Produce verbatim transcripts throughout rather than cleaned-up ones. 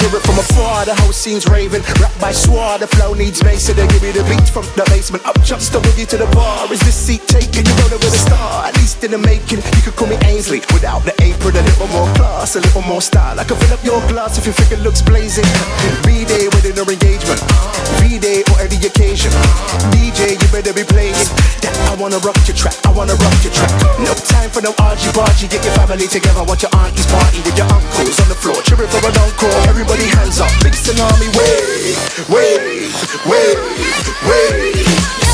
hear it from afar, the whole scene's raving. Rap by swar, the flow needs mace. So they give me the beat from the basement. Up jumps the boogie to the bar. Is this seat taken? You know that we're the star. At least in the making, you could call me Ainsley. Without the apron, a little more class, a little more style. I can fill up your glass if your figure looks blazing. V-Day within our engagement, V-Day or any occasion. D J, you better be playing that. I wanna rock your track, I wanna rock your track. No time for no argy-bargy. Get your family together, watch your aunties party with your uncles on the floor, cheering for an encore. Everybody hands up, big tsunami wave, wave, wave, wave.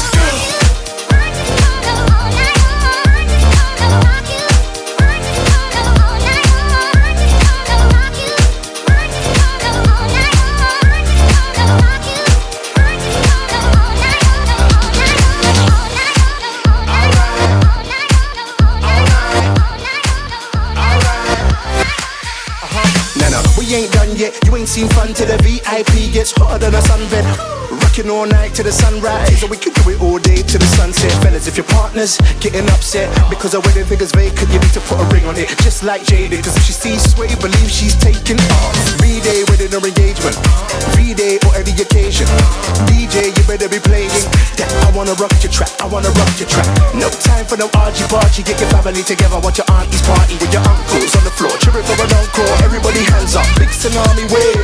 We ain't done yet, you ain't seen fun till the V I P gets hotter than a sunbed. Rockin' all night to the sunrise, or we could do it all day to the sunset. Fellas, if your partner's getting upset because her wedding figure's vacant, you need to put a ring on it, just like Jada. Cause if she sees Sway, believe she's taking off. V-Day wedding or engagement, V-Day or any occasion. D J, you better be playing that. I wanna rock your track, I wanna rock your track. No time for no argy-bargy. Get your family together, watch your aunties party with your uncles on the floor, cheering for an encore. Everybody hands up, big tsunami wave.